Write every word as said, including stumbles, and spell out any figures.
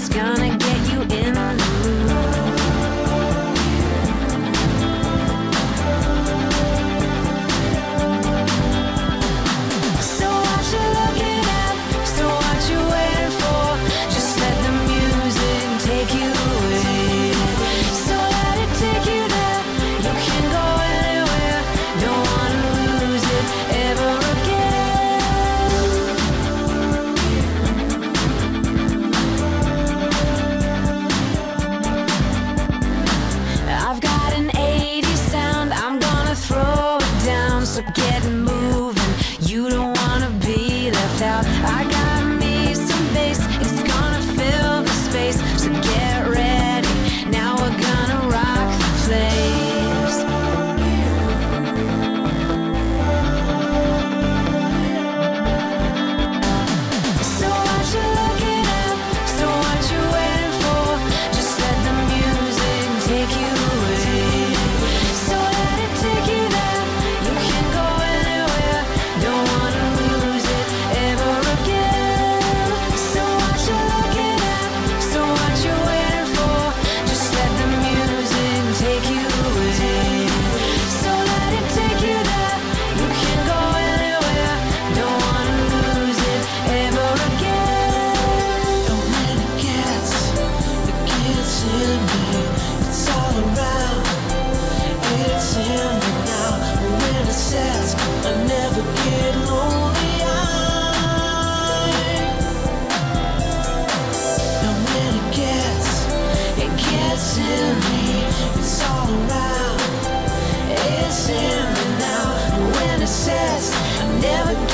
It's gonna get you in the mood. So what you looking at? So what you waiting for? Just let the music take you away. So let it take you there. You can go anywhere. Don't wanna lose it ever again. I've got an eighties sound, I'm gonna throw it down. So get moving, you don't wanna be left out. I got me some bass, it's gonna fill the space. So get ready, now we're gonna rock the place. So what you looking at? So what you waiting for? Just let the music take you away. So let it take you there. You can go anywhere. Don't wanna lose it ever again. So what you looking at? So what you waiting for? Just let the music take you away. So let it take you there. You can go anywhere. Don't wanna lose it ever again. And when it gets, it gets in me. It's all around, it's in me now. And when it sets, I never get lonely. And when it gets, it gets in me. It's all around, it's in me now. And when it sets, I never